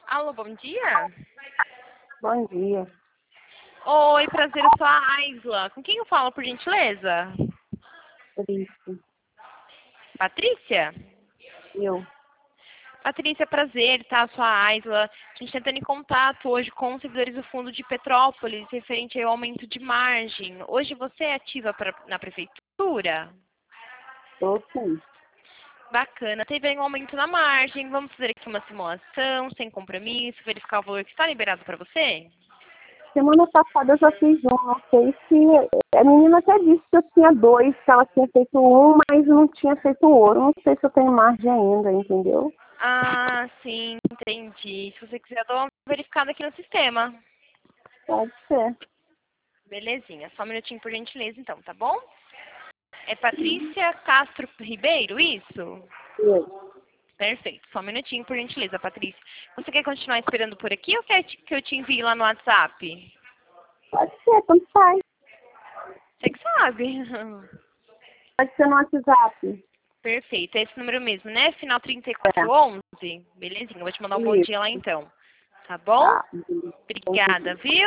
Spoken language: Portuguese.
Alô, bom dia. Bom dia. Oi, prazer, eu sou a Aisla. Com quem eu falo, por gentileza? Triste. Patrícia? Eu. Patrícia, prazer, tá? Sou a Aisla. A gente tentando em contato hoje com os servidores do Fundo de Petrópolis, referente ao aumento de margem. Hoje você é ativa na prefeitura? Tô sim. Bacana. Teve aí um aumento na margem. Vamos fazer aqui uma simulação, sem compromisso, verificar o valor que está liberado para você? Semana passada eu já fiz um. Não sei se... A menina até disse que eu tinha dois, que ela tinha feito um, mas não tinha feito o outro. Não sei se eu tenho margem ainda, entendeu? Ah, sim, entendi. Se você quiser, eu dou uma verificada aqui no sistema. Pode ser. Belezinha. Só um minutinho, por gentileza, então, tá bom? É Patrícia Castro Ribeiro, isso? Eu. Perfeito. Só um minutinho, por gentileza, Patrícia. Você quer continuar esperando por aqui ou quer que eu te envie lá no WhatsApp? Pode ser, tanto faz. Você que sabe. Pode ser no WhatsApp. Perfeito. É esse número mesmo, né? Final É. 3411. Belezinha. Eu vou te mandar um bom Isso. dia lá, então. Tá bom? Tá. Obrigada, viu?